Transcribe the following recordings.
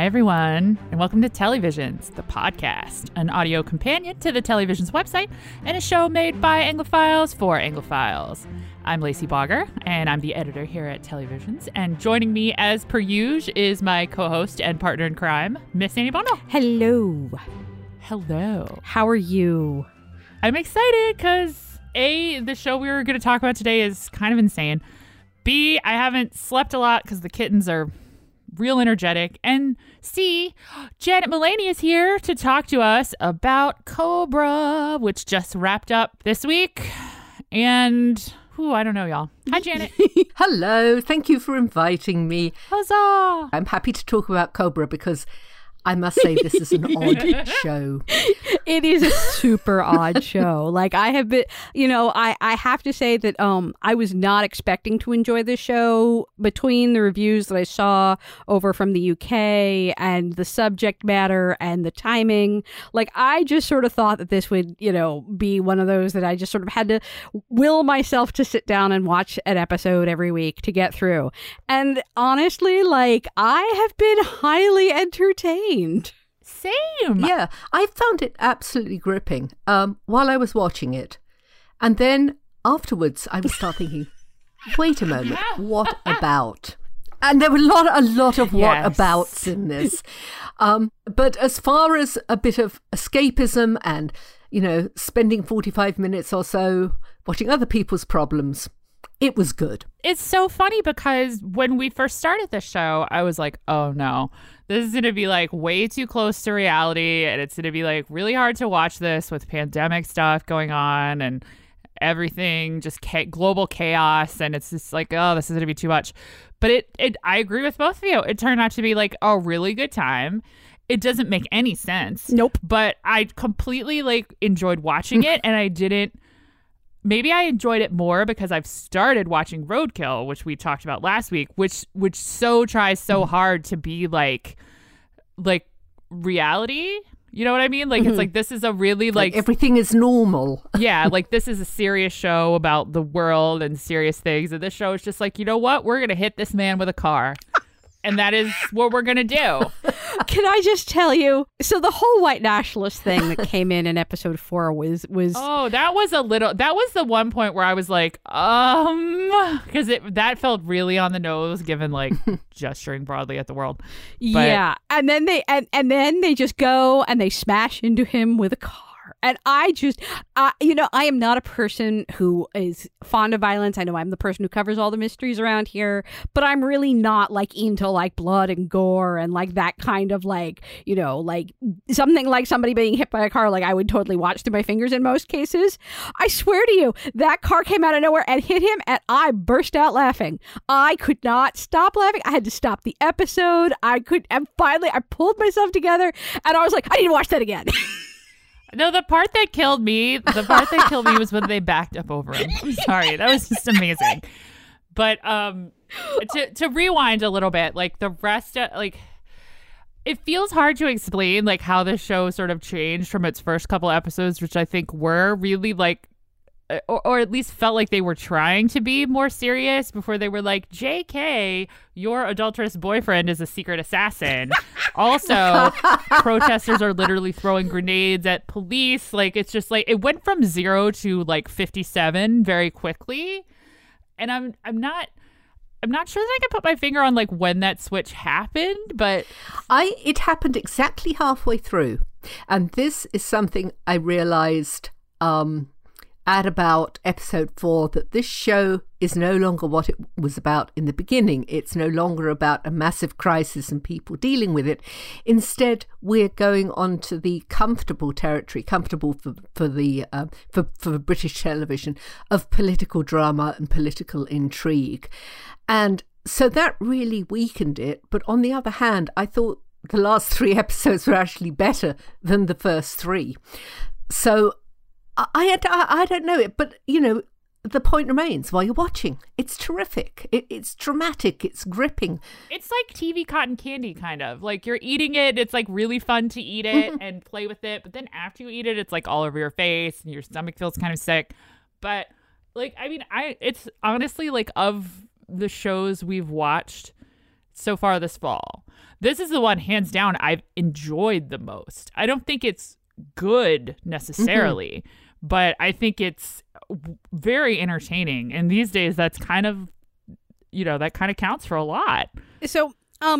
everyone, and welcome to Televisions, the podcast, an audio companion to the Televisions website and a show made by Anglophiles for Anglophiles. I'm Lacey Bogger, and I'm the editor here at Televisions, and joining me as per usual is my co-host and partner in crime, Miss Annie Bono. Hello. Hello. How are you? I'm excited because A, the show we were going to talk about today is kind of insane. B, I haven't slept a lot because the kittens are real energetic. And C, Janet Mullaney is here to talk to us about Cobra, which just wrapped up this week. And, I don't know, y'all. Hi, Janet. Hello. Thank you for inviting me. Huzzah! I'm happy to talk about Cobra because I must say this is an odd show. It is a super odd show. Like, I have been, I have to say that I was not expecting to enjoy this show. Between the reviews that I saw over from the UK and the subject matter and the timing, like, I just sort of thought that this would, be one of those that I just sort of had to will myself to sit down and watch an episode every week to get through. And honestly, like, I have been highly entertained. Same. Yeah, I found it absolutely gripping while I was watching it. And then afterwards, I would start thinking, wait a moment, what about? And there were a lot of what abouts in this. But as far as a bit of escapism and, spending 45 minutes or so watching other people's problems, it was good. It's so funny because when we first started the show, I was like, oh no, this is going to be like way too close to reality. And it's going to be like really hard to watch this with pandemic stuff going on and everything, just global chaos. And it's just like, oh, this is going to be too much. But I agree with both of you. It turned out to be like a really good time. It doesn't make any sense. Nope. But I completely enjoyed watching it, and maybe I enjoyed it more because I've started watching Roadkill, which we talked about last week, which so tries so hard to be like reality. You know what I mean? Like, it's like, this is a really like everything is normal. Yeah, like this is a serious show about the world and serious things. And this show is just like, you know what? We're going to hit this man with a car. And that is what we're going to do. Can I just tell you? So the whole white nationalist thing that came in episode 4 was. Oh, that was the one point where I was like, because that felt really on the nose, given like gesturing broadly at the world. But, yeah, and then they just go and they smash into him with a car. And I am not a person who is fond of violence. I know I'm the person who covers all the mysteries around here, but I'm really not like into like blood and gore and like that kind of like, like something like somebody being hit by a car. Like I would totally watch through my fingers in most cases. I swear to you, that car came out of nowhere and hit him and I burst out laughing. I could not stop laughing. I had to stop the episode. And finally I pulled myself together and I was like, I need to watch that again. No, the part that killed me was when they backed up over him. I'm sorry. That was just amazing. But to rewind a little bit, like the rest of, like, it feels hard to explain like how the show sort of changed from its first couple episodes, which I think were really like, or at least felt like they were trying to be more serious before they were like, JK, your adulterous boyfriend is a secret assassin. Also, protesters are literally throwing grenades at police. Like, it's just like, it went from 0 to like 57 very quickly. And I'm not sure that I can put my finger on like when that switch happened, but it happened exactly halfway through. And this is something I realized at about episode 4, that this show is no longer what it was about in the beginning. It's no longer about a massive crisis and people dealing with it. Instead, we're going on to the comfortable territory, comfortable for British television, of political drama and political intrigue. And so that really weakened it. But on the other hand, I thought the last 3 episodes were actually better than the first 3. So I don't know it, but the point remains while you're watching. It's terrific. It's dramatic. It's gripping. It's like TV cotton candy, kind of. Like you're eating it. It's like really fun to eat it and play with it. But then after you eat it, it's like all over your face and your stomach feels kind of sick. But like, I mean, it's honestly like of the shows we've watched so far this fall. This is the one, hands down, I've enjoyed the most. I don't think it's good necessarily, but I think it's very entertaining. And these days, that's kind of, that kind of counts for a lot. So,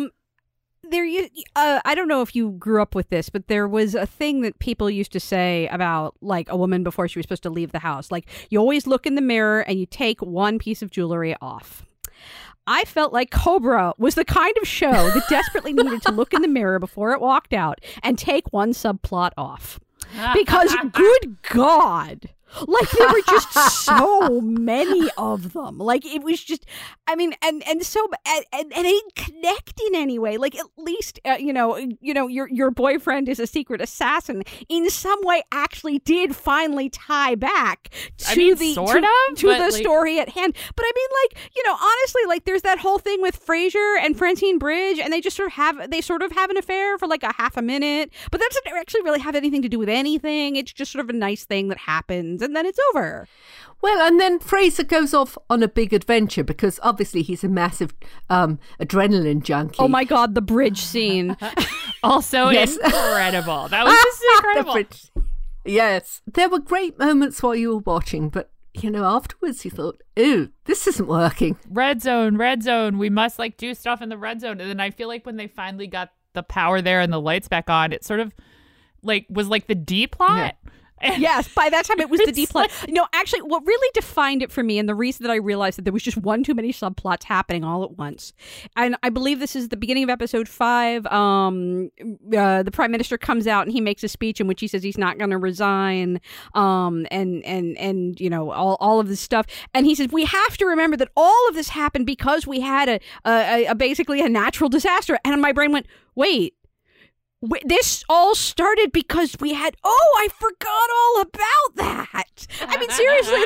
I don't know if you grew up with this, but there was a thing that people used to say about like a woman before she was supposed to leave the house. Like, you always look in the mirror and you take one piece of jewelry off. I felt like Cobra was the kind of show that desperately needed to look in the mirror before it walked out and take one subplot off. Because good God, like there were just so many of them. Like it was just, I mean, and they didn't connect in any way. Like at least, your boyfriend is a secret assassin in some way actually did finally tie back to the story at hand. But I mean, like, honestly, like there's that whole thing with Frasier and Francine Bridge, and they just sort of have an affair for like a half a minute, but that doesn't actually really have anything to do with anything. It's just sort of a nice thing that happens, and then it's over. Well, and then Fraser goes off on a big adventure because obviously he's a massive adrenaline junkie. Oh my God, the bridge scene. Also incredible. That was just incredible. Yes. There were great moments while you were watching, but afterwards you thought, ooh, this isn't working. Red zone. We must do stuff in the red zone. And then I feel like when they finally got the power there and the lights back on, it sort of was like the D plot. Yeah. Yes, by that time it was the D plot. Actually, what really defined it for me, and the reason that I realized that there was just one too many subplots happening all at once, and I believe this is the beginning of episode 5. The Prime Minister comes out and he makes a speech in which he says he's not going to resign, and all of this stuff, and he says we have to remember that all of this happened because we had a basically a natural disaster, and my brain went, wait. This all started because we had... Oh, I forgot all about that. I mean, seriously,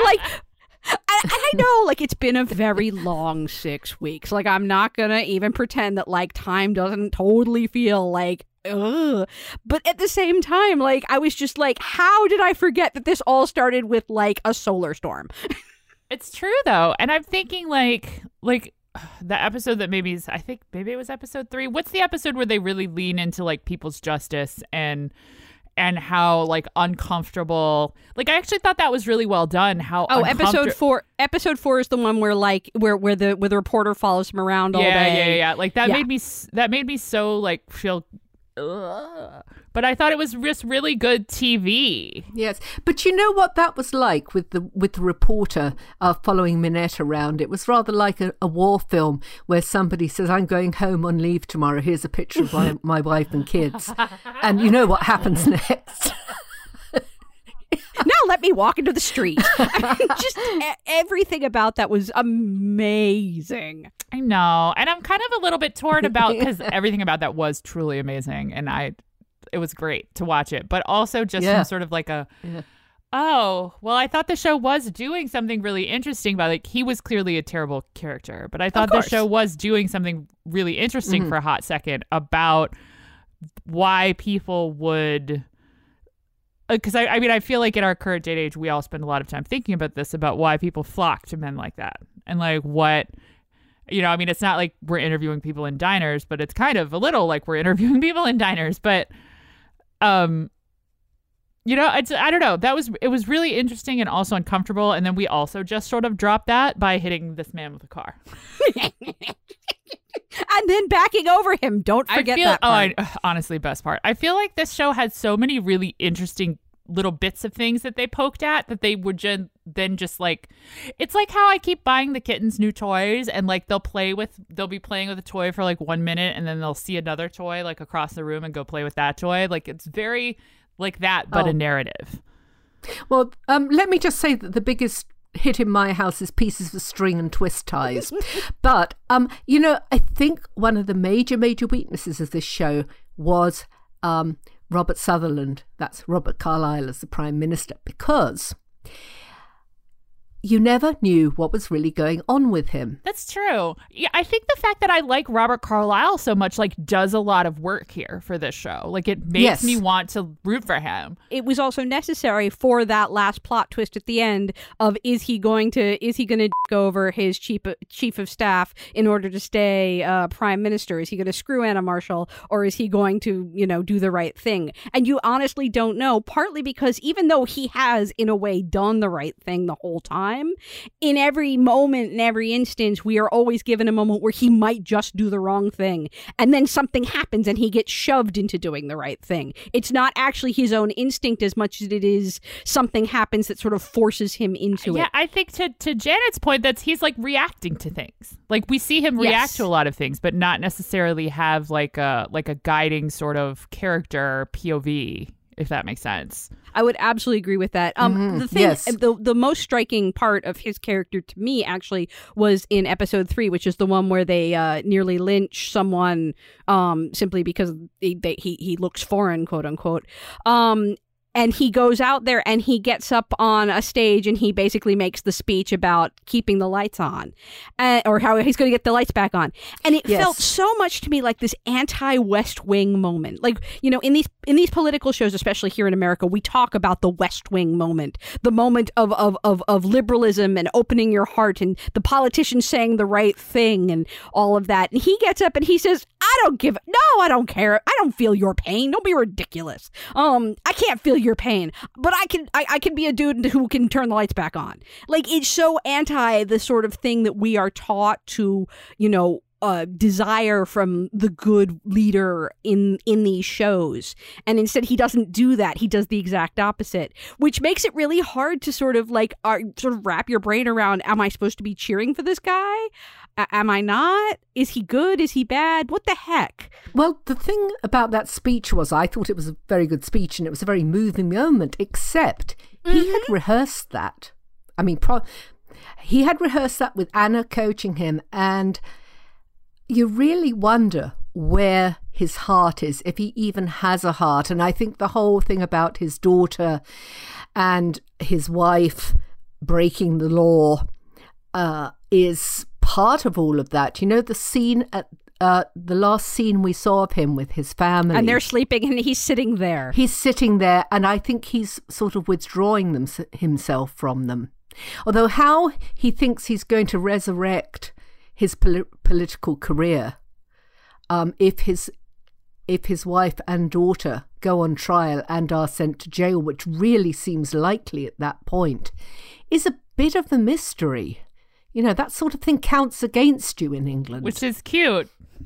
I know, it's been a very long 6 weeks. I'm not going to even pretend that, time doesn't totally feel like... Ugh. But at the same time, I was just how did I forget that this all started with, a solar storm? It's true, though. And I'm thinking, the episode that maybe it was episode 3. What's the episode where they really lean into people's justice and how uncomfortable? I actually thought that was really well done. Episode 4. Episode 4 is the one where where the reporter follows him around all day. Yeah. That made me so feel. Ugh. But I thought it was just really good TV. Yes, but you know what that was like with the reporter following Minette around? It was rather like a war film where somebody says, "I'm going home on leave tomorrow. Here's a picture of my wife and kids," and you know what happens next. Now let me walk into the street. I mean, just everything about that was amazing. I know, and I'm kind of a little bit torn about because everything about that was truly amazing, and it was great to watch it, but also just from sort of oh, well, I thought the show was doing something really interesting by he was clearly a terrible character, but I thought the show was doing something really interesting for a hot second about why people would. Because I feel like in our current day and age, we all spend a lot of time thinking about this, about why people flock to men like that, and what. It's not like we're interviewing people in diners, but it's kind of a little like we're interviewing people in diners. But, I don't know. It was really interesting and also uncomfortable. And then we also just sort of dropped that by hitting this man with a car. And then backing over him. Don't forget that part. Honestly, best part. I feel like this show had so many really interesting little bits of things that they poked at that they would then just it's like how I keep buying the kittens new toys and they'll be playing with a toy for 1 minute and then they'll see another toy across the room and go play with that toy. It's very like that, but a narrative. Well, let me just say that the biggest hit in my house is pieces of string and twist ties. But, I think one of the major weaknesses of this show was Robert Sutherland. That's Robert Carlyle as the Prime Minister, because you never knew what was really going on with him. That's true. Yeah, I think the fact that I like Robert Carlyle so much, like, does a lot of work here for this show. Like, it makes me want to root for him. It was also necessary for that last plot twist at the end of is he going to go over his chief of staff in order to stay prime minister? Is he going to screw Anna Marshall, or is he going to, do the right thing? And you honestly don't know, partly because even though he has in a way done the right thing the whole time, in every moment, in every instance, we are always given a moment where he might just do the wrong thing. And then something happens and he gets shoved into doing the right thing. It's not actually his own instinct as much as it is something happens that sort of forces him into it. Yeah, I think to Janet's point, that's he's like reacting to things. Like we see him react to a lot of things, but not necessarily have like a guiding sort of character POV, if that makes sense. I would absolutely agree with that. The thing, the most striking part of his character to me actually was in episode 3, which is the one where they nearly lynch someone simply because he looks foreign, quote unquote. And he goes out there and he gets up on a stage and he basically makes the speech about keeping the lights on, or how he's going to get the lights back on. And it felt so much to me like this anti-West Wing moment. Like, in these political shows, especially here in America, we talk about the West Wing moment, the moment of liberalism and opening your heart and the politicians saying the right thing and all of that. And he gets up and he says, I don't care. I don't feel your pain. Don't be ridiculous. I can't feel your pain, but I can be a dude who can turn the lights back on. Like, it's so anti the sort of thing that we are taught to, desire from the good leader in these shows. And instead he doesn't do that. He does the exact opposite, which makes it really hard to sort of wrap your brain around, am I supposed to be cheering for this guy? Am I not? Is he good? Is he bad? What the heck? Well, the thing about that speech was I thought it was a very good speech and it was a very moving moment, except he had rehearsed that. I mean, he had rehearsed that with Anna coaching him, and you really wonder where his heart is, if he even has a heart. And I think the whole thing about his daughter and his wife breaking the law is part of all of that. The scene at the last scene we saw of him with his family. And they're sleeping and he's sitting there. He's sitting there, and I think he's sort of withdrawing himself from them. Although how he thinks he's going to resurrect his political career if his wife and daughter go on trial and are sent to jail, which really seems likely at that point, is a bit of a mystery. That sort of thing counts against you in England, which is cute.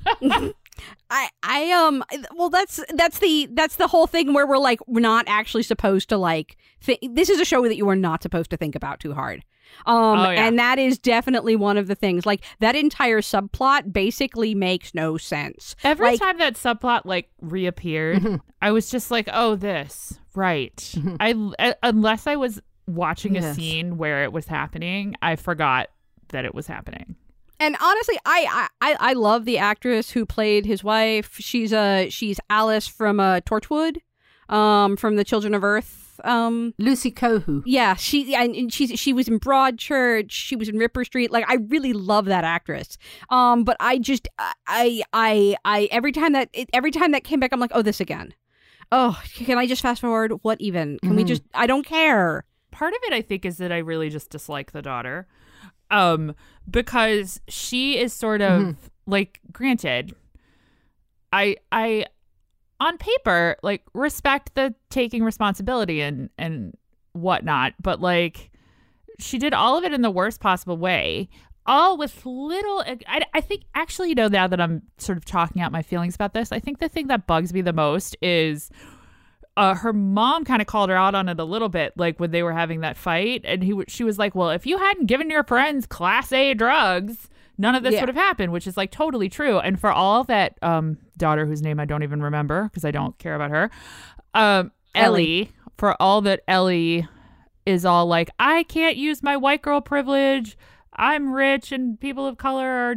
Well, that's the whole thing where we're not actually supposed to this is a show that you are not supposed to think about too hard. And that is definitely one of the things. Like, that entire subplot basically makes no sense. Every time that subplot reappeared, I was just like, oh, this, right. Unless I was watching a scene where it was happening, I forgot that it was happening. And honestly, I love the actress who played his wife. She's Alice from Torchwood, from the Children of Earth. Lucy Cohu. Yeah, she was in Broadchurch. She was in Ripper Street. Like, I really love that actress. But I just every time that came back, I'm like, oh, this again. Oh, can I just fast forward? What even? Can we just? I don't care. Part of it, I think, is that I really just dislike the daughter. Because she is sort of granted, I on paper respect the taking responsibility and whatnot, but she did all of it in the worst possible way, all with little. I think actually, now that I'm sort of talking out my feelings about this, I think the thing that bugs me the most is her mom kind of called her out on it a little bit, when they were having that fight, and she was like, well, if you hadn't given your friends Class A drugs, none of this would have happened, which is totally true. And for all that daughter whose name I don't even remember because I don't care about her, Ellie, for all that Ellie is all I can't use my white girl privilege, I'm rich and people of color are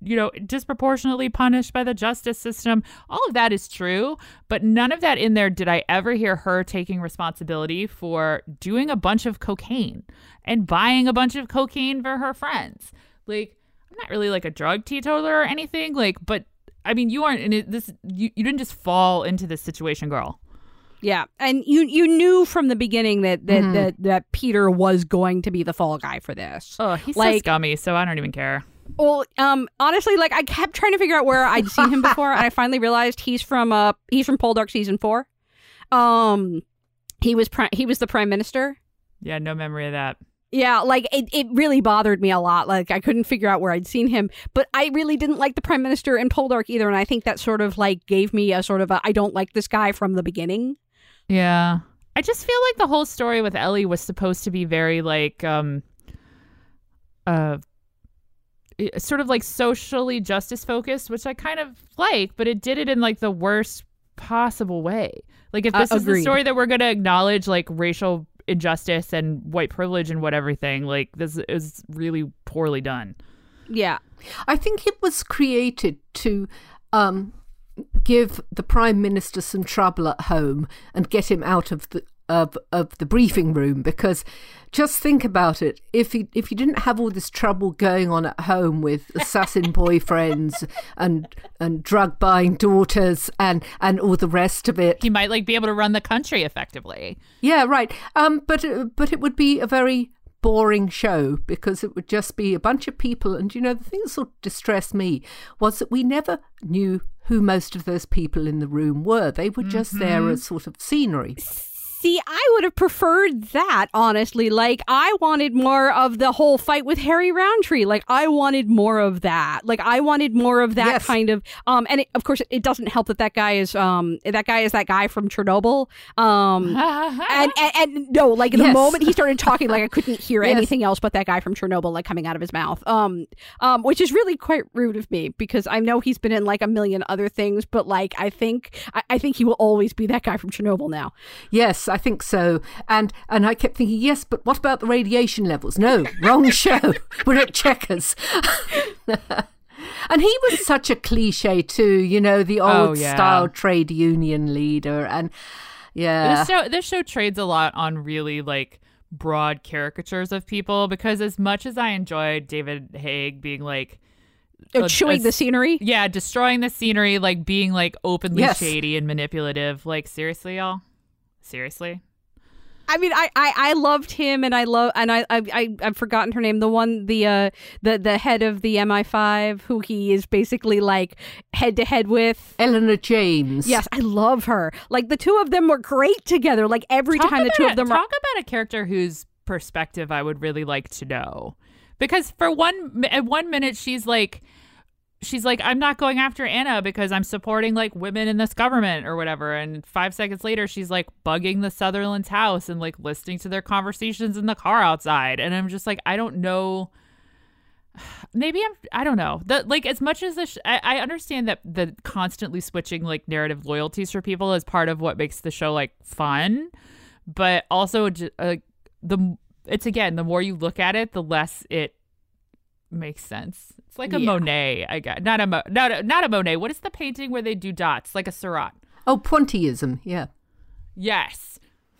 disproportionately punished by the justice system. All of that is true, but none of that in there did I ever hear her taking responsibility for doing a bunch of cocaine and buying a bunch of cocaine for her friends. Like, I'm not really like a drug teetotaler or anything, like, but I mean, you aren't in it. You didn't just fall into this situation, girl. Yeah, and you knew from the beginning that Peter was going to be the fall guy for this. Oh, he's so scummy, so I don't even care. Well, honestly, like I kept trying to figure out where I'd seen him before, and I finally realized he's from Poldark season 4. He was the prime minister. Yeah, no memory of that. Yeah, like it really bothered me a lot. Like I couldn't figure out where I'd seen him, but I really didn't like the prime minister in Poldark either, and I think that sort of like gave me a sort of I don't like this guy from the beginning. Yeah. I just feel like the whole story with Ellie was supposed to be very like sort of like socially justice focused, which I kind of like, but it did it in like the worst possible way. Like if this is the story that we're going to acknowledge like racial injustice and white privilege and what everything, like this is really poorly done. Yeah. I think it was created to give the Prime Minister some trouble at home and get him out of the briefing room, because just think about it, if you didn't have all this trouble going on at home with assassin boyfriends and drug buying daughters and all the rest of it, he might like be able to run the country effectively. Yeah, right. But it would be a very boring show, because it would just be a bunch of people. And the thing that sort of distressed me was that we never knew who most of those people in the room were. They were just there as sort of scenery. See, I would have preferred that, honestly. Like, I wanted more of the whole fight with Harry Roundtree. Like, I wanted more of that. Like, I wanted more of that kind of... and of course, it doesn't help that guy is that guy from Chernobyl. And no, like, the moment he started talking, like, I couldn't hear anything else but that guy from Chernobyl, like, coming out of his mouth. Which is really quite rude of me, because I know he's been in, like, a million other things, but, like, I think he will always be that guy from Chernobyl now. Yes, I think so. And I kept thinking, yes, but what about the radiation levels? No, wrong show. We're at Checkers. And he was such a cliche too, the old style trade union leader. And this show trades a lot on really like broad caricatures of people, because as much as I enjoyed David Haig being like chewing the scenery, destroying the scenery, like being like openly shady and manipulative, like seriously, y'all. Seriously? I mean, I loved him, and I've forgotten her name. The one, the head of the MI5, who he is basically like head to head with. Eleanor James. Yes, I love her. Like the two of them were great together. Like every time the two of them talk about a character whose perspective I would really like to know, because for one minute she's like, I'm not going after Anna because I'm supporting like women in this government or whatever. And 5 seconds later, she's like bugging the Sutherland's house and like listening to their conversations in the car outside. And I'm just like, I don't know. I don't know. Like as much as I understand that the constantly switching like narrative loyalties for people is part of what makes the show like fun. But also the more you look at it, the less it makes sense. It's like a Monet, I guess. Not a Monet. What is the painting where they do dots? Like a Seurat. Oh, Pointillism, yeah. Yes.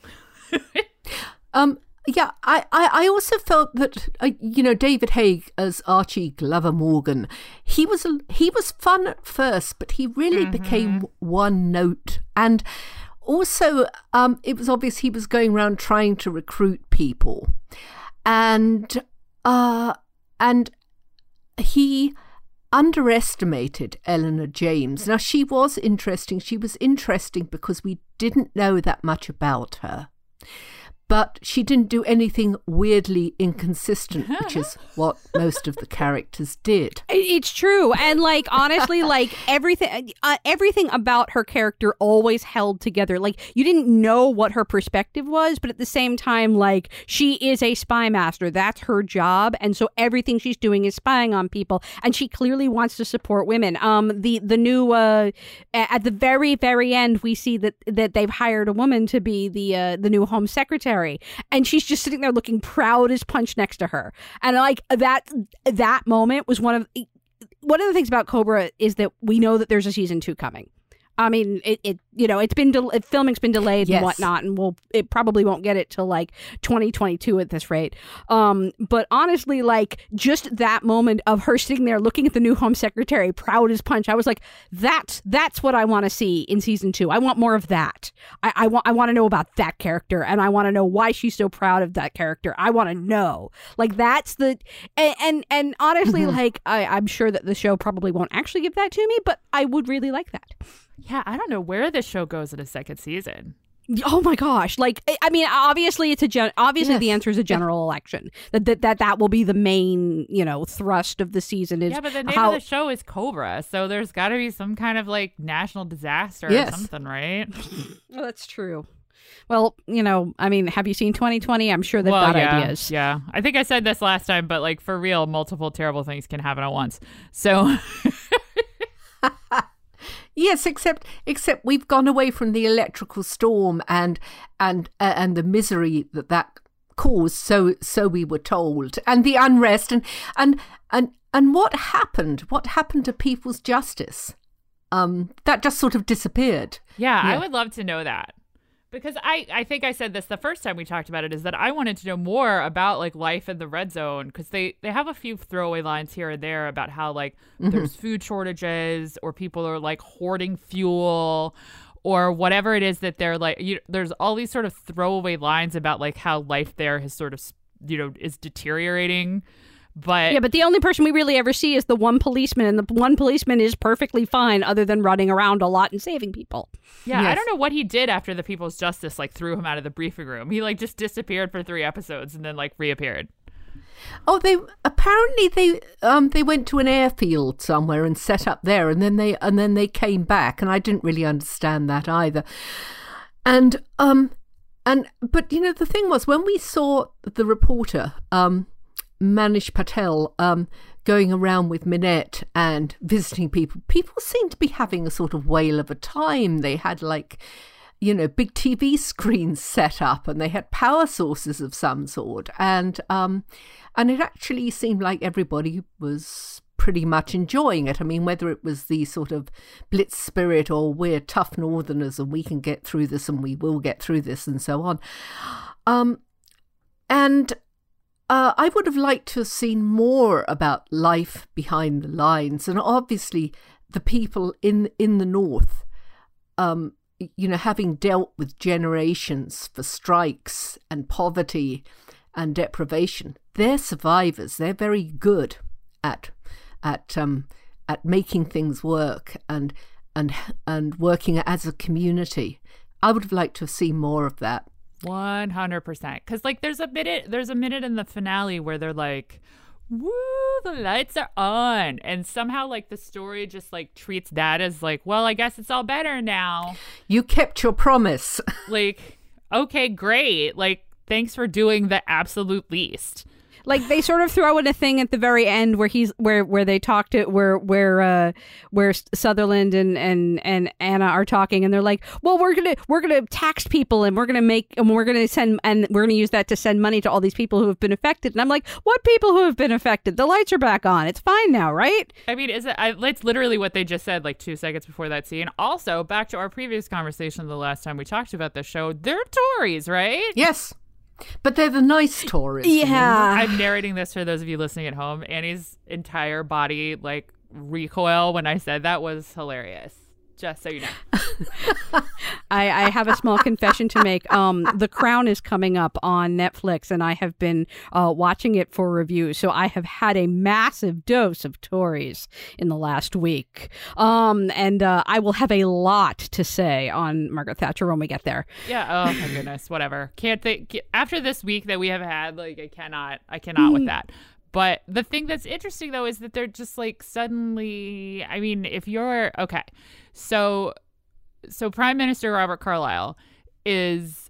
I also felt that David Haig as Archie Glover Morgan, he was fun at first, but he really became one note. And also it was obvious he was going around trying to recruit people. And he underestimated Eleanor James. Now, she was interesting. She was interesting because we didn't know that much about her. But she didn't do anything weirdly inconsistent, which is what most of the characters did. It's true. And like, honestly, like everything about her character always held together. Like you didn't know what her perspective was, but at the same time, like she is a spy master. That's her job. And so everything she's doing is spying on people. And she clearly wants to support women. The new, at the very, very end, we see that they've hired a woman to be the new Home Secretary. And she's just sitting there looking proud as punch next to her. And like that moment was one of one of the things about Cobra is that we know that there's a season 2 coming. I mean, it's been filming's been delayed and whatnot, and it probably won't get it till like 2022 at this rate. But honestly, like just that moment of her sitting there looking at the new Home Secretary, proud as punch, I was like, that's what I want to see in season 2. I want more of that. I want to know about that character, and I want to know why she's so proud of that character. I want to know, like that's the and honestly, like I'm sure that the show probably won't actually give that to me, but I would really like that. Yeah, I don't know where this show goes in a second season. Oh my gosh! Like, I mean, obviously the answer is a general election. That will be the main, thrust of the season. Is but the name of the show is Cobra, so there's got to be some kind of like national disaster or something, right? Well, that's true. Well, I mean, have you seen 2020? I'm sure they've got ideas. Yeah, I think I said this last time, but like for real, multiple terrible things can happen at once. So. Yes, except we've gone away from the electrical storm and the misery that caused. So we were told, and the unrest and what happened? What happened to people's justice? That just sort of disappeared. Yeah, I would love to know that. Because I think I said this the first time we talked about it, is that I wanted to know more about like life in the red zone, because they have a few throwaway lines here and there about how like there's food shortages or people are like hoarding fuel or whatever it is that they're like. There's all these sort of throwaway lines about like how life there has sort of is deteriorating. But the only person we really ever see is the one policeman, and the one policeman is perfectly fine other than running around a lot and saving people. Yeah, yes. I don't know what he did after the People's Justice like threw him out of the briefing room. He like just disappeared for 3 episodes and then like reappeared. Oh, they went to an airfield somewhere and set up there, and then they came back, and I didn't really understand that either. But the thing was, when we saw the reporter Manish Patel going around with Minette and visiting people seemed to be having a sort of whale of a time. They had big TV screens set up, and they had power sources of some sort, and it actually seemed like everybody was pretty much enjoying it. I mean, whether it was the sort of blitz spirit or we're tough northerners and we can get through this and we will get through this and so on. I would have liked to have seen more about life behind the lines, and obviously the people in the north, having dealt with generations for strikes and poverty and deprivation, they're survivors. They're very good at making things work and working as a community. I would have liked to have seen more of that. 100%. Because like there's a minute in the finale where they're like, woo, the lights are on, and somehow like the story just like treats that as like, well, I guess it's all better now. You kept your promise. Like, okay, great, like thanks for doing the absolute least. Like they sort of throw in a thing at the very end where they talk to where Sutherland and Anna are talking, and they're like, well, we're gonna tax people, and we're gonna use that to send money to all these people who have been affected. And I'm like, what people who have been affected? The lights are back on. It's fine now, right? I mean, it's literally what they just said like 2 seconds before that scene. Also, back to our previous conversation the last time we talked about the show, they're Tories, right? Yes. But they're the nice Tories. Yeah. I'm narrating this for those of you listening at home. Annie's entire body, like, recoil when I said that was hilarious. Just so you know. I have a small confession to make. The Crown is coming up on Netflix, and I have been watching it for review. So I have had a massive dose of Tories in the last week. And I will have a lot to say on Margaret Thatcher when we get there. Yeah. Oh, my goodness. Whatever. Can't think. After this week that we have had, like, I cannot with that. But the thing that's interesting, though, is that they're just like suddenly, I mean, if you're, okay. So Prime Minister Robert Carlyle is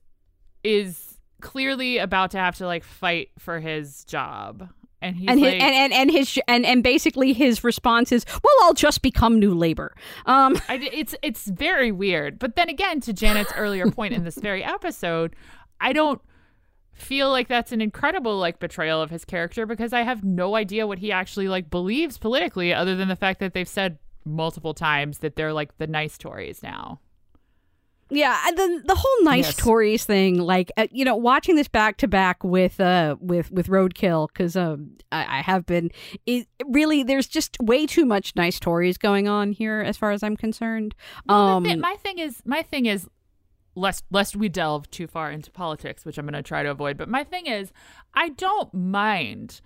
clearly about to have to like fight for his job. And he's and basically his response is, well, I'll just become New Labour. It's very weird. But then again, to Janet's earlier point in this very episode, I don't feel like that's an incredible like betrayal of his character, because I have no idea what he actually like believes politically, other than the fact that they've said multiple times that they're like the nice Tories now. Yeah, and then the whole nice Tories thing, like watching this back to back with Roadkill, because I have been. It really, there's just way too much nice Tories going on here, as far as I'm concerned. Well, my thing is, lest we delve too far into politics, which I'm going to try to avoid. But my thing is, I don't mind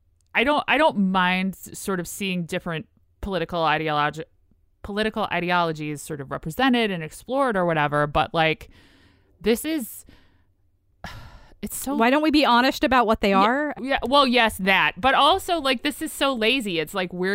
sort of seeing different political ideologies sort of represented and explored or whatever, but like this is it's so. Why don't we be honest about what they are? Yeah, well, yes, that, but also like this is so lazy. It's like we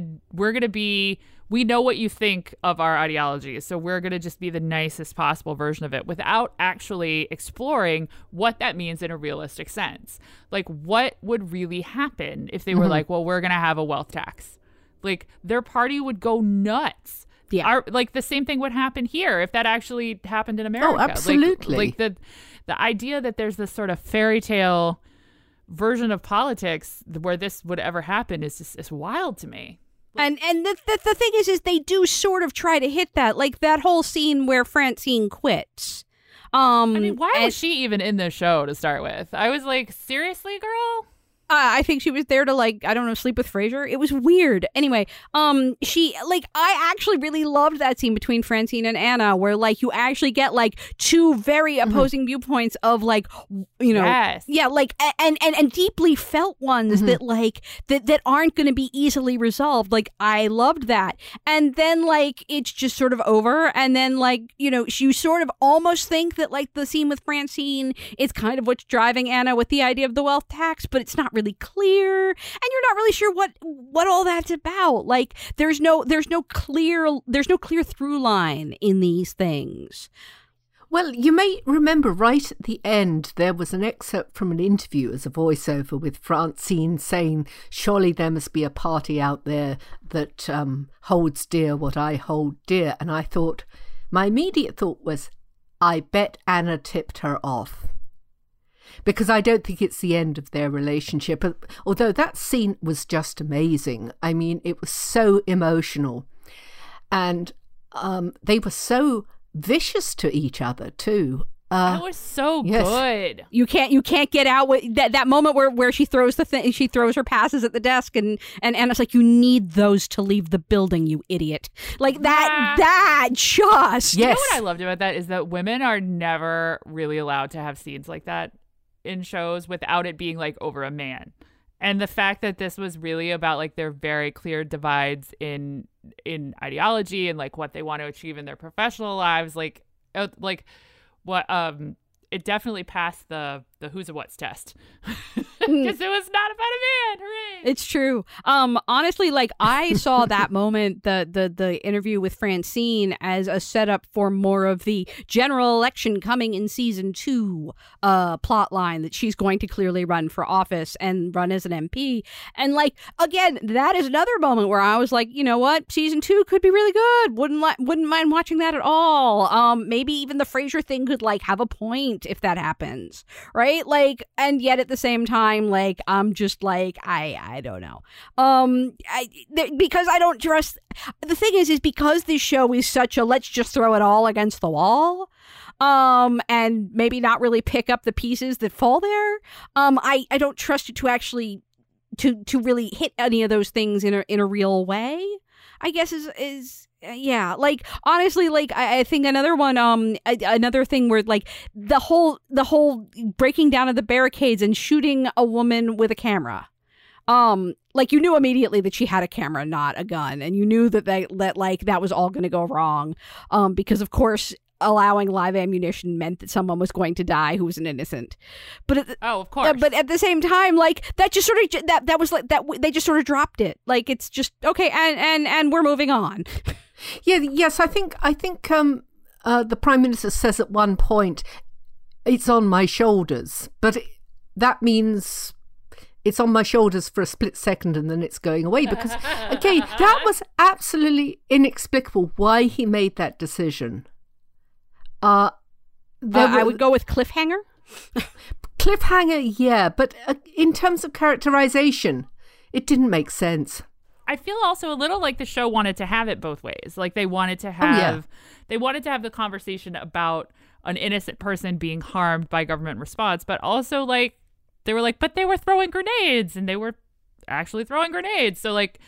know what you think of our ideology, so we're going to just be the nicest possible version of it without actually exploring what that means in a realistic sense. Like, what would really happen if they were like, well, we're going to have a wealth tax? Like, their party would go nuts. Yeah. Like, the same thing would happen here if that actually happened in America. Oh, absolutely. Like the idea that there's this sort of fairy tale version of politics where this would ever happen is just is wild to me. And the thing is they do sort of try to hit that, like that whole scene where Francine quits. I mean, why was she even in the show to start with? I was like, seriously, girl? I think she was there to, like, I don't know, sleep with Frasier. It was weird. Anyway, she, like, I actually really loved that scene between Francine and Anna where, like, you actually get, like, two very opposing viewpoints of, like, yes. Yeah, like, and deeply felt ones that, like, that aren't going to be easily resolved. Like, I loved that. And then, like, it's just sort of over. And then, like, you sort of almost think that, like, the scene with Francine is kind of what's driving Anna with the idea of the wealth tax, but it's not really clear, and you're not really sure what all that's about. Like, there's no clear through line in these things. Well, you may remember right at the end there was an excerpt from an interview as a voiceover with Francine saying, surely there must be a party out there that holds dear what I hold dear. And I thought, my immediate thought was, I bet Anna tipped her off. Because I don't think it's the end of their relationship. Although that scene was just amazing. I mean, it was so emotional. And they were so vicious to each other, too. That was so good. You can't get out with that moment where she throws she throws her passes at the desk and Anna's like, you need those to leave the building, you idiot. Like that just. Yes. You know what I loved about that is that women are never really allowed to have scenes like that in shows without it being like over a man. And the fact that this was really about like their very clear divides in ideology and like what they want to achieve in their professional lives, like what it definitely passed the who's a what's test because it was not about a man. Hooray! It's true. Honestly, like I saw that moment, the interview with Francine, as a setup for more of the general election coming in season 2 plot line that she's going to clearly run for office and run as an MP. And like again, that is another moment where I was like, you know what, season 2 could be really good. Wouldn't mind watching that at all. Maybe even the Frasier thing could like have a point if that happens, right? Like, and yet at the same time, like, I'm just like, I don't know. Because I don't trust. The thing is because this show is such a let's just throw it all against the wall, and maybe not really pick up the pieces that fall there. I don't trust it to actually to really hit any of those things in a real way, I guess is. Yeah, like honestly, like I think another one, another thing where like the whole breaking down of the barricades and shooting a woman with a camera, like you knew immediately that she had a camera, not a gun, and you knew that that was all going to go wrong, because of course allowing live ammunition meant that someone was going to die who was an innocent. But of course. But at the same time, like that just sort of that was like that they just sort of dropped it. Like it's just okay, and we're moving on. Yeah. Yes. I think the Prime Minister says at one point, "It's on my shoulders," but that means it's on my shoulders for a split second and then it's going away. Because okay, that was absolutely inexplicable why he made that decision. I would go with cliffhanger. Cliffhanger, yeah, but in terms of characterization, it didn't make sense. I feel also a little like the show wanted to have it both ways. Like they wanted to have the conversation about an innocent person being harmed by government response, but also like they were like, but they were throwing grenades, and they were actually throwing grenades. So like,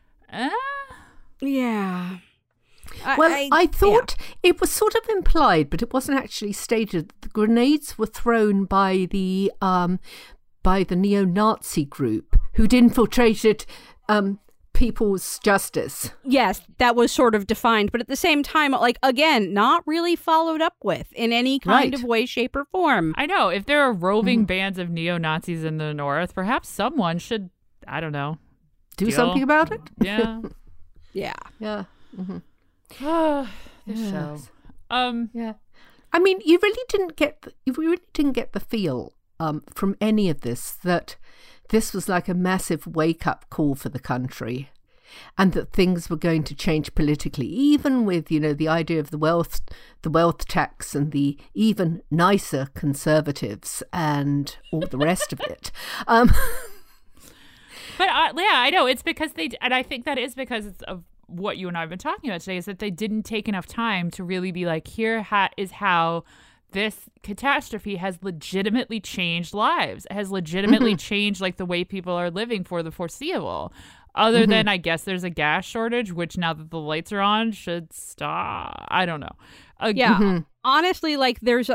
yeah. I thought it was sort of implied, but it wasn't actually stated. That the grenades were thrown by the neo-Nazi group who'd infiltrated People's Justice. Yes, that was sort of defined, but at the same time, like, again, not really followed up with in any kind of way, shape, or form. I know. If there are roving bands of neo-Nazis in the North, perhaps someone should, I don't know, do something about it? Yeah. Yeah. Yeah. Mm-hmm. This show. Yeah. I mean, you really didn't get the feel from any of this that this was like a massive wake-up call for the country, and that things were going to change politically, even with, the idea of the wealth tax and the even nicer conservatives and all the rest of it. But I know it's because and I think that is because it's of what you and I have been talking about today, is that they didn't take enough time to really be like, here is how this catastrophe has legitimately changed lives. It has legitimately changed like the way people are living for the foreseeable. Other than, I guess, there's a gas shortage, which now that the lights are on should stop. I don't know. Honestly, like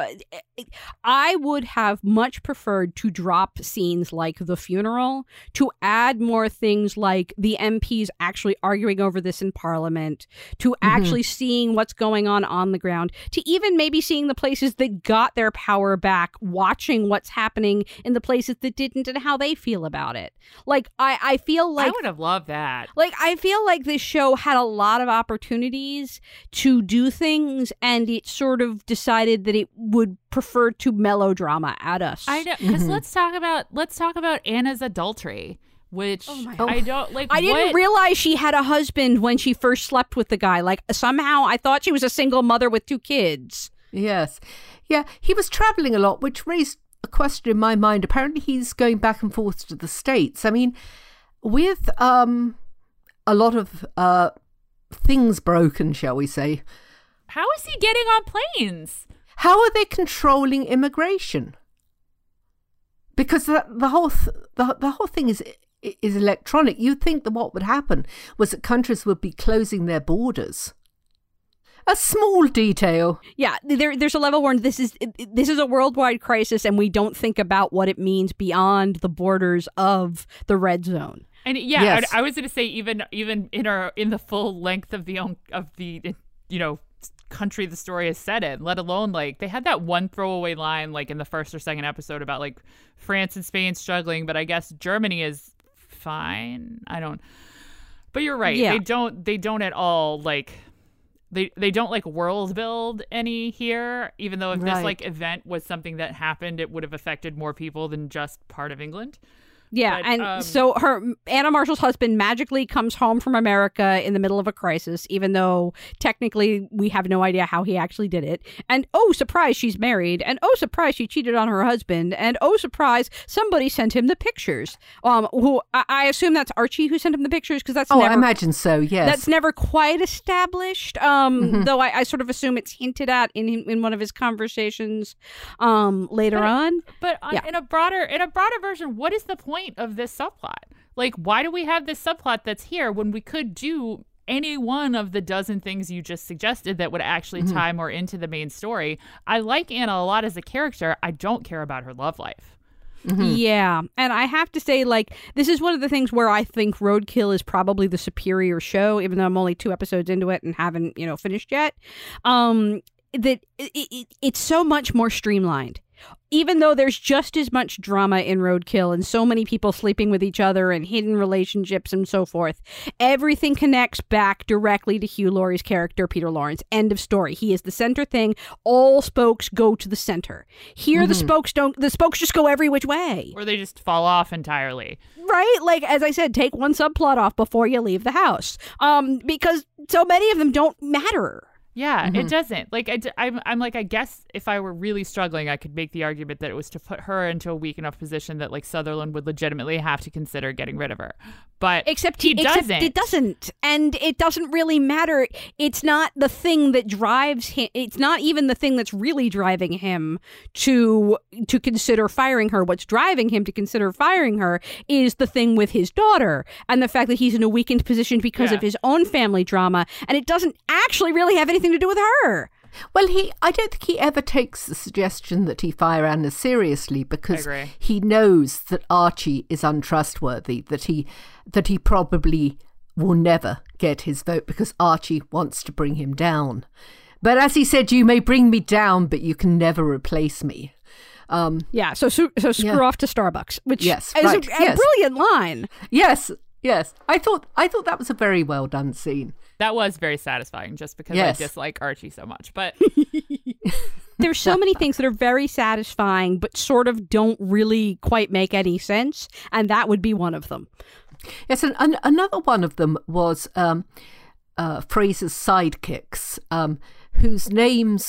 I would have much preferred to drop scenes like the funeral, to add more things like the MPs actually arguing over this in Parliament, to actually seeing what's going on the ground, to even maybe seeing the places that got their power back, watching what's happening in the places that didn't and how they feel about it. Like, I feel like... I would have loved that. Like, I feel like this show had a lot of opportunities to do things, and it sort of decided that it would prefer to melodrama at us. I know, because let's talk about Anna's adultery, which I don't like. I didn't realize she had a husband when she first slept with the guy. Like, somehow I thought she was a single mother with 2 kids. Yes, yeah, he was traveling a lot, which raised a question in my mind. Apparently, he's going back and forth to the States. I mean, with a lot of things broken, shall we say. How is he getting on planes? How are they controlling immigration? Because the whole thing is electronic. You'd think that what would happen was that countries would be closing their borders. A small detail. Yeah, there's a level where this is a worldwide crisis, and we don't think about what it means beyond the borders of the red zone. And I was going to say even in the full length of the country the story is set in, let alone like they had that one throwaway line like in the first or second episode about like France and Spain struggling, but I guess Germany is fine. But you're right. Yeah. They don't at all like they don't like world build any here, even though if this like event was something that happened, it would have affected more people than just part of England. Yeah, but, and so Anna Marshall's husband magically comes home from America in the middle of a crisis, even though technically we have no idea how he actually did it. And oh, surprise, she's married. And oh, surprise, she cheated on her husband. And oh, surprise, somebody sent him the pictures. Who I assume that's Archie who sent him the pictures, because that's I imagine so. Yes, that's never quite established. Though I sort of assume it's hinted at in one of his conversations later on. But in a broader version, what is the point of this subplot? Like, why do we have this subplot that's here when we could do any one of the dozen things you just suggested that would actually tie more into the main story? I like Anna a lot as a character. I don't care about her love life. Yeah, and I have to say, like, this is one of the things where I think Roadkill is probably the superior show, even though I'm only 2 episodes into it and haven't, finished yet. That it's so much more streamlined. Even though there's just as much drama in Roadkill and so many people sleeping with each other and hidden relationships and so forth, everything connects back directly to Hugh Laurie's character, Peter Lawrence. End of story. He is the center thing. All spokes go to the center. Here, the spokes just go every which way. Or they just fall off entirely. Right? Like, as I said, take one subplot off before you leave the house. Because so many of them don't matter. Yeah, it doesn't. Like, I'm like, I guess if I were really struggling, I could make the argument that it was to put her into a weak enough position that, like, Sutherland would legitimately have to consider getting rid of her. But Except he doesn't. It doesn't. And it doesn't really matter. It's not the thing that drives him. It's not even the thing that's really driving him to consider firing her. What's driving him to consider firing her is the thing with his daughter and the fact that he's in a weakened position because of his own family drama. And it doesn't actually really have anything to do with her. Well, I don't think he ever takes the suggestion that he fire Anna seriously because he knows that Archie is untrustworthy, that he probably will never get his vote because Archie wants to bring him down. But as he said, you may bring me down, but you can never replace me. So screw off to Starbucks, which is a brilliant line. Yes. I thought that was a very well done scene. That was very satisfying just because I dislike Archie so much. But there's so many things that are very satisfying, but sort of don't really quite make any sense. And that would be one of them. Yes, and another one of them was Fraser's sidekicks, whose names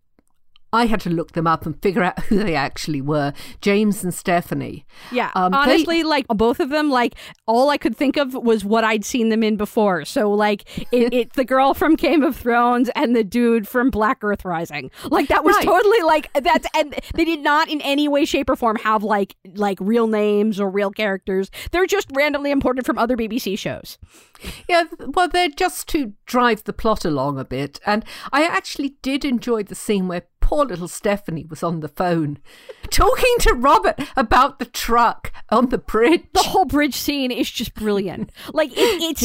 I had to look them up and figure out who they actually were. James and Stephanie. Yeah. Honestly, like both of them, like all I could think of was what I'd seen them in before. So like it's the girl from Game of Thrones and the dude from Black Earth Rising. Like that was totally like that's, and they did not in any way, shape or form have like real names or real characters. They're just randomly imported from other BBC shows. Yeah, well, they're just to drive the plot along a bit. And I actually did enjoy the scene where poor little Stephanie was on the phone talking to Robert about the truck on the bridge. The whole bridge scene is just brilliant. Like it's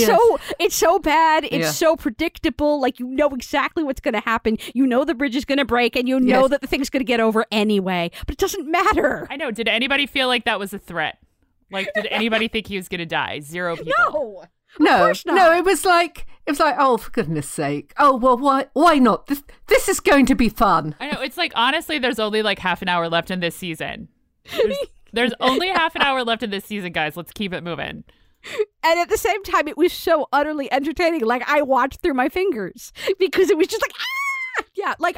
so bad. It's so predictable. Like you know exactly what's going to happen. You know the bridge is going to break and you know that the thing's going to get over anyway. But it doesn't matter. I know. Did anybody feel like that was a threat? Like, did anybody think he was going to die? 0 people. No, it was like, oh, for goodness sake. Oh, well, why not? This is going to be fun. I know. It's like, honestly, there's only like half an hour left in this season. There's only half an hour left in this season, guys. Let's keep it moving. And at the same time, it was so utterly entertaining. Like, I watched through my fingers because it was just like, yeah, like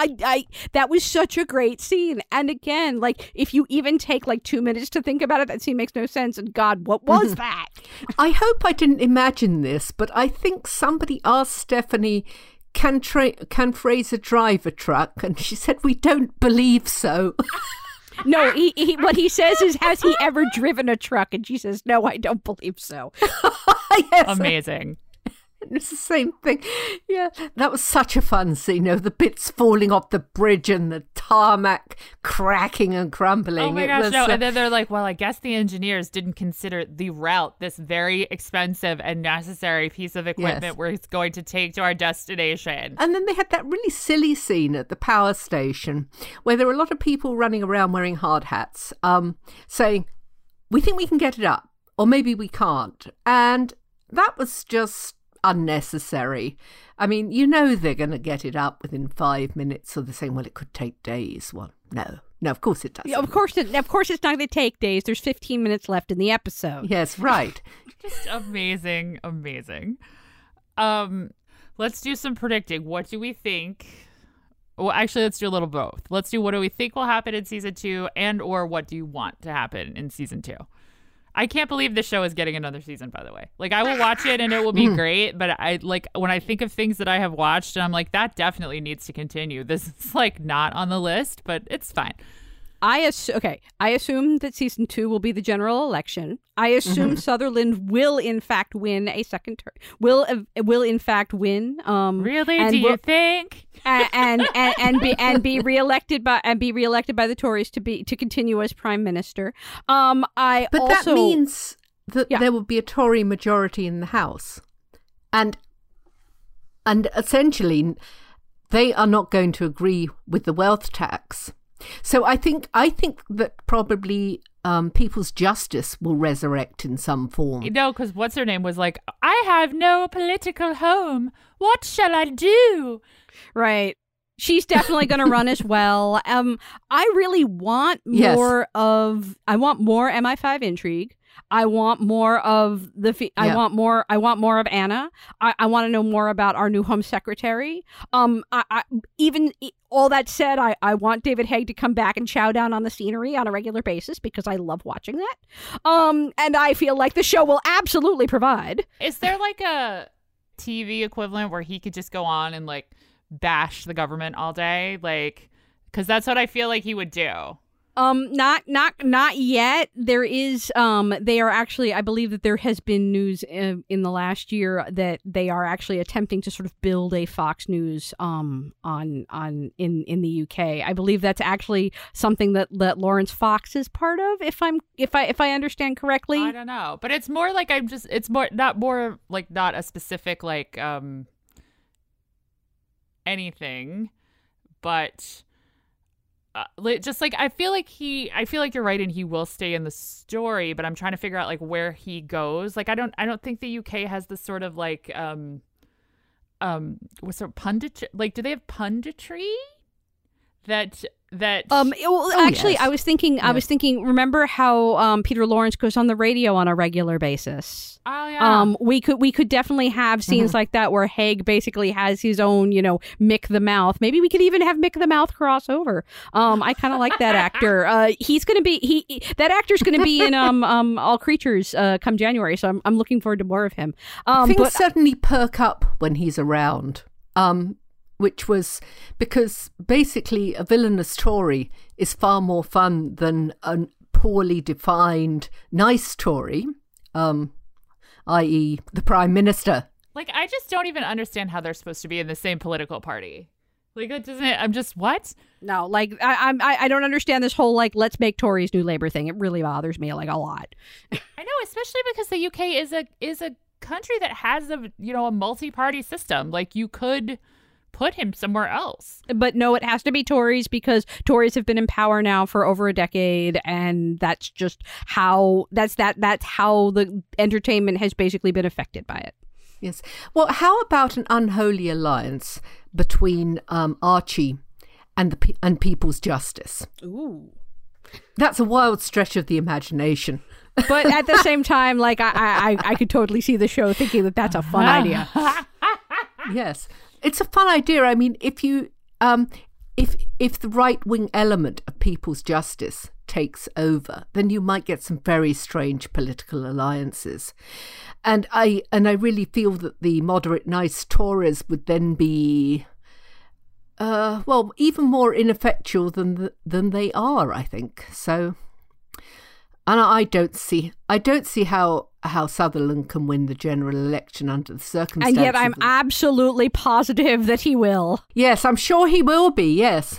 I that was such a great scene. And again, like if you even take like 2 minutes to think about it, that scene makes no sense. And God, what was that? I hope I didn't imagine this, but I think somebody asked Stephanie, can Fraser drive a truck? And she said, we don't believe so. No, he what he says is, has he ever driven a truck? And she says, no, I don't believe so. Yes. Amazing. It's the same thing. Yeah, that was such a fun scene. You know, the bits falling off the bridge and the tarmac cracking and crumbling. Oh my gosh, no. And then they're like, well, I guess the engineers didn't consider the route, this very expensive and necessary piece of equipment we're going to take to our destination. And then they had that really silly scene at the power station where there were a lot of people running around wearing hard hats, saying, we think we can get it up, or maybe we can't. And that was just unnecessary. I mean, you know they're going to get it up within 5 minutes, so they're saying, well, it could take days. Well, no, of course it doesn't. Yeah, of course it's not going to take days. There's 15 minutes left in the episode. Yes, right. Just amazing. Let's do some predicting. What do we think? Well, actually, let's do a little both. Let's do what do we think will happen in season 2 and or what do you want to happen in season 2? I can't believe the show is getting another season, by the way. Like, I will watch it and it will be great, but I like when I think of things that I have watched and I'm like, that definitely needs to continue. This is like not on the list, but it's fine. I assume that season 2 will be the general election. I assume Sutherland will in fact win a second term. Will in fact win. Really? Do you think? And be reelected by the Tories to continue as prime minister. That means that there will be a Tory majority in the House, and essentially they are not going to agree with the wealth tax. So I think that probably People's Justice will resurrect in some form. No, because what's her name was like, I have no political home. What shall I do? Right. She's definitely going to run as well. I really want more I want more MI5 intrigue. I want more of I want more of Anna. I want to know more about our new Home Secretary. Even all that said, I want David Haig to come back and chow down on the scenery on a regular basis because I love watching that. And I feel like the show will absolutely provide. Is there like a TV equivalent where he could just go on and like bash the government all day? Like, because that's what I feel like he would do. Not yet. There is, they are actually, I believe that there has been news in the last year that they are actually attempting to sort of build a Fox News, in the UK. I believe that's actually something that Lawrence Fox is part of, if I understand correctly. I don't know, but it's more like it's more like not a specific, like, anything, but just like I feel like you're right, and he will stay in the story, but I'm trying to figure out like where he goes. Like I don't think the UK has this sort of like what's sort of punditry, like do they have punditry that actually yes. I was thinking remember how Peter Lawrence goes on the radio on a regular basis? Oh yeah. We could definitely have scenes like that where Haig basically has his own, Mick the Mouth. Maybe we could even have Mick the Mouth crossover. I kind of like that actor. That actor's going to be in All Creatures come January, so I'm looking forward to more of him. Things certainly perk up when he's around. Which was because basically a villainous Tory is far more fun than a poorly defined nice Tory, i.e. the Prime Minister. Like, I just don't even understand how they're supposed to be in the same political party. Like, that doesn't it? I'm just, what? No, like, I don't understand this whole, like, let's make Tories new Labour thing. It really bothers me, like, a lot. I know, especially because the UK is a country that has a multi-party system. Like, you could put him somewhere else. But no, it has to be Tories because Tories have been in power now for over a decade, and that's just how that's how the entertainment has basically been affected by it. Yes. Well, how about an unholy alliance between Archie and People's Justice? Ooh. That's a wild stretch of the imagination. But at the same time, like I could totally see the show thinking that that's a fun idea. Yes. It's a fun idea. I mean, if you, if the right-wing element of People's Justice takes over, then you might get some very strange political alliances, and I really feel that the moderate, nice Tories would then be, even more ineffectual than they are. I think so. And I don't see how Sutherland can win the general election under the circumstances. And yet I'm absolutely positive that he will. Yes, I'm sure he will be. Yes.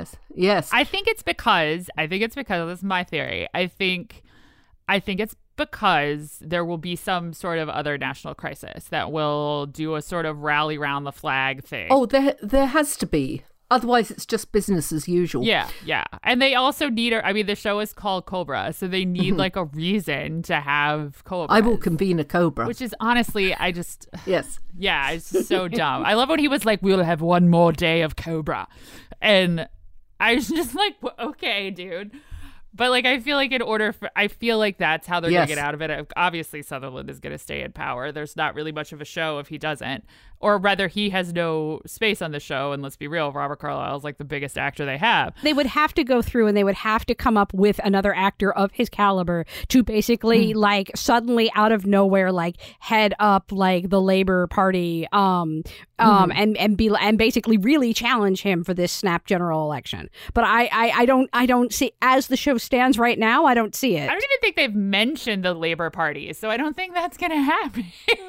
I think it's because this is my theory. I think it's because there will be some sort of other national crisis that will do a sort of rally round the flag thing. Oh, there has to be. Otherwise, it's just business as usual. Yeah. And they also need, the show is called Cobra, so they need like a reason to have Cobra. I will convene a Cobra. Which is honestly, Yes. Yeah, it's so dumb. I love when he was like, we'll have one more day of Cobra. And I was just like, okay, dude. But like, I feel like that's how they're going to get out of it. Obviously, Sutherland is going to stay in power. There's not really much of a show if he doesn't. Or rather, he has no space on the show. And let's be real, Robert Carlyle is like the biggest actor they have. They would have to go through and they would have to come up with another actor of his caliber to basically like suddenly out of nowhere, like head up like the Labour Party and basically really challenge him for this snap general election. But I don't see, as the show stands right now, I don't see it. I don't even think they've mentioned the Labour Party, so I don't think that's going to happen.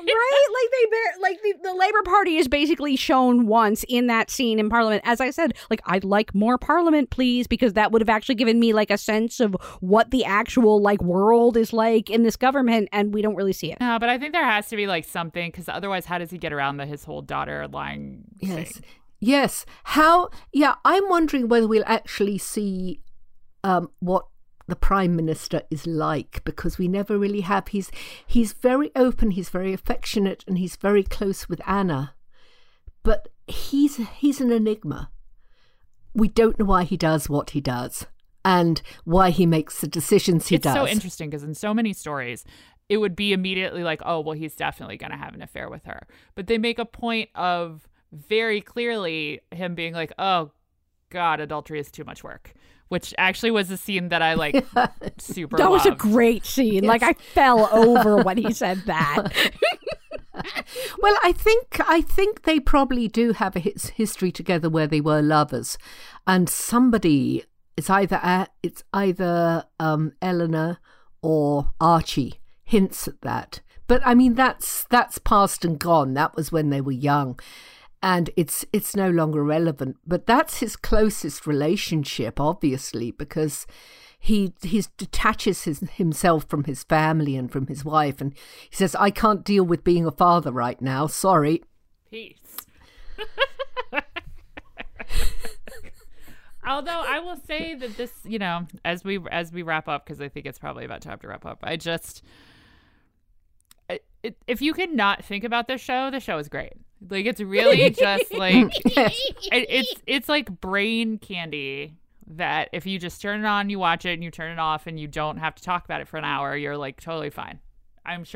Right? Like the Labour Party is basically shown once in that scene in Parliament. As I said, like, I'd like more Parliament, please, because that would have actually given me like a sense of what the actual like world is like in this government, and we don't really see it. No, but I think there has to be like something, because otherwise, how does he get around his whole daughter lying thing? Yes. I'm wondering whether we'll actually see what the Prime Minister is like, because we never really have. He's very open, he's very affectionate, and he's very close with Anna, but he's an enigma. We don't know why he does what he does, and why he makes the decisions he It's does. so interesting because in so many stories, it would be immediately like, oh, well, he's definitely going to have an affair with her. But they make a point of very clearly him being like, oh, God, adultery is too much work, which actually was a scene that I like super That was a loved. great scene. Like, I fell over when he said that. Well, I think they probably do have a history together where they were lovers, and somebody it's either Eleanor or Archie hints at that. But I mean that's past and gone. That was when they were young, and it's no longer relevant. But that's his closest relationship, obviously, because he detaches himself from his family and from his wife, and he says, "I can't deal with being a father right now. Sorry." Peace. Although I will say that this, you know, as we wrap up, because I think it's probably about time to wrap up. If you could not think about the show is great. Like, it's really just like it's like brain candy that if you just turn it on, you watch it, and you turn it off, and you don't have to talk about it for an hour, you're like totally fine. I'm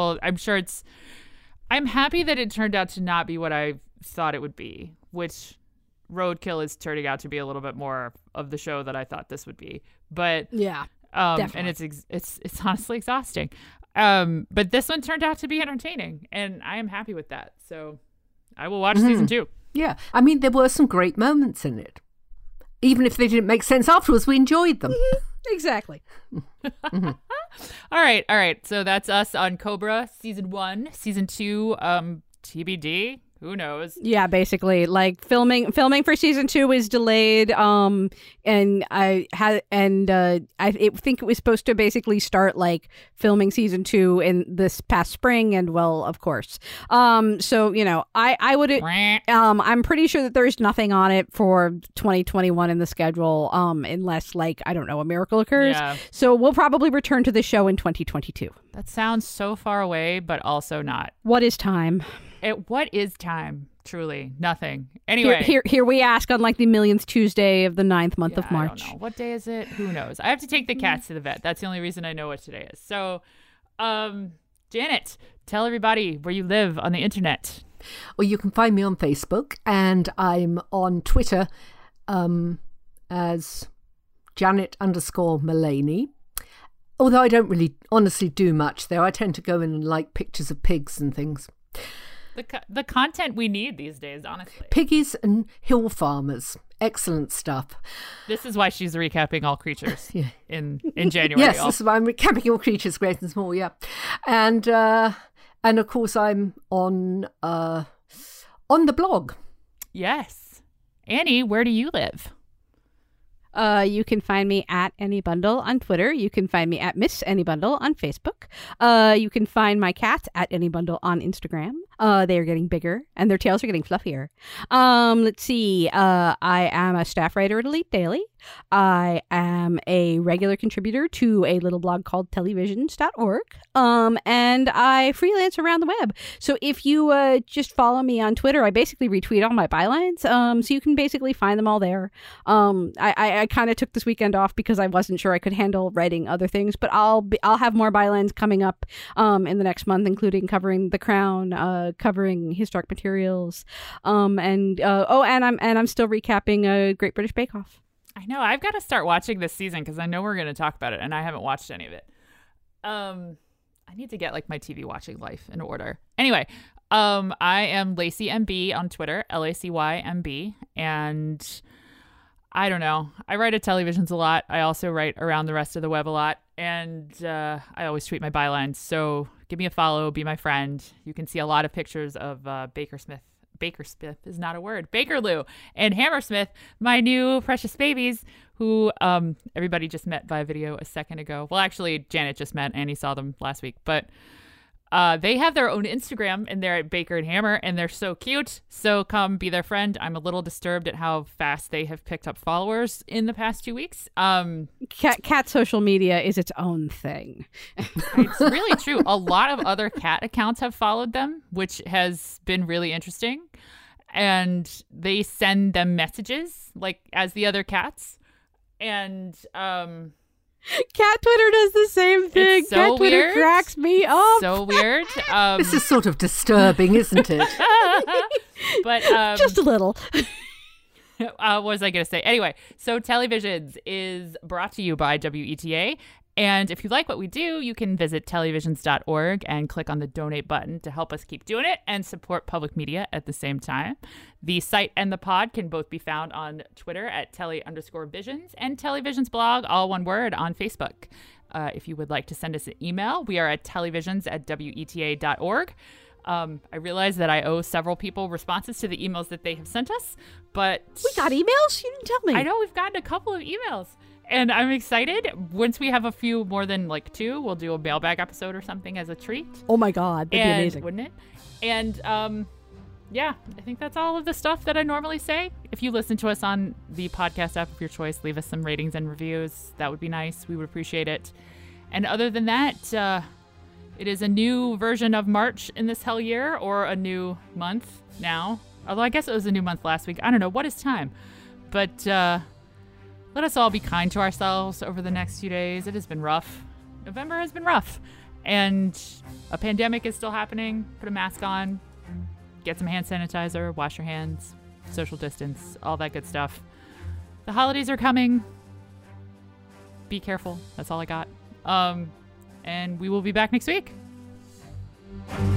happy that it turned out to not be what I thought it would be, which Roadkill is turning out to be a little bit more of the show that I thought this would be. But Yeah. and it's honestly exhausting. But this one turned out to be entertaining, and I am happy with that. So I will watch season 2. Yeah, I mean there were some great moments in it. Even if they didn't make sense afterwards, we enjoyed them. Exactly. All right. So that's us on Cobra season 1. Season 2, TBD. Who knows? Yeah, basically, like filming for season 2 is delayed. And I think it was supposed to basically start like filming season 2 in this past spring, and well, of course. So you know, I would. I'm pretty sure that there's nothing on it for 2021 in the schedule. Unless like I don't know, a miracle occurs. Yeah. So we'll probably return to the show in 2022. That sounds so far away, but also not. What is time? What is time? Truly, nothing. Anyway, here we ask on like the millionth Tuesday of the 9th month of March. I don't know. What day is it? Who knows? I have to take the cats to the vet. That's the only reason I know what today is. So, Janet, tell everybody where you live on the internet. Well, you can find me on Facebook, and I'm on Twitter as Janet_Mullaney. Although I don't really honestly do much there. I tend to go in and like pictures of pigs and things. The content we need these days, honestly. Piggies and hill farmers. Excellent stuff. This is why she's recapping All Creatures in January. Yes, this is why I'm recapping All Creatures, Great and Small, yeah. And of course I'm on the blog. Yes. Annie, where do you live? You can find me at Annybundle on Twitter. You can find me at Miss Annybundle on Facebook. You can find my cats at Annybundle on Instagram. They are getting bigger and their tails are getting fluffier. Let's see. I am a staff writer at Elite Daily. I am a regular contributor to a little blog called televisions.org. And I freelance around the web. So if you just follow me on Twitter, I basically retweet all my bylines. So you can basically find them all there. I kind of took this weekend off because I wasn't sure I could handle writing other things, but I'll have more bylines coming up in the next month, including covering The Crown, covering historic materials, and I'm still recapping Great British Bake Off. I know. I've got to start watching this season because I know we're going to talk about it, and I haven't watched any of it. I need to get like my TV watching life in order. Anyway, I am Lacey MB on Twitter, LACYMB, and I don't know. I write at Televisions a lot. I also write around the rest of the web a lot, and I always tweet my bylines. So give me a follow, be my friend. You can see a lot of pictures of Bakersmith is not a word. Bakerloo and Hammersmith, my new precious babies, who everybody just met via video a second ago. Well, actually, Janet just met. Annie saw them last week, but they have their own Instagram, and they're at Baker and Hammer, and they're so cute. So come be their friend. I'm a little disturbed at how fast they have picked up followers in the past 2 weeks. Cat social media is its own thing. It's really true. A lot of other cat accounts have followed them, which has been really interesting. And they send them messages like as the other cats. Cat Twitter does the same thing. It's so Cat Twitter weird. cracks me up. So weird. This is sort of disturbing, isn't it? But Just a little. what was I going to say? Anyway, so Televisions is brought to you by WETA. And if you like what we do, you can visit televisions.org and click on the donate button to help us keep doing it and support public media at the same time. The site and the pod can both be found on Twitter at @tele_visions and Televisions blog, all one word, on Facebook. If you would like to send us an email, we are at televisions@weta.org. I realize that I owe several people responses to the emails that they have sent us, but We got emails? You didn't tell me. I know we've gotten a couple of emails, and I'm excited. Once we have a few more than like 2, we'll do a mailbag episode or something as a treat. Oh my God, that'd be amazing. Wouldn't it? And yeah, I think that's all of the stuff that I normally say. If you listen to us on the podcast app of your choice, leave us some ratings and reviews. That would be nice. We would appreciate it. And other than that, it is a new version of March in this hell year, or a new month now. Although I guess it was a new month last week. I don't know. What is time? But let us all be kind to ourselves over the next few days. It has been rough. November has been rough. And a pandemic is still happening. Put a mask on. Get some hand sanitizer. Wash your hands. Social distance. All that good stuff. The holidays are coming. Be careful. That's all I got. And we will be back next week.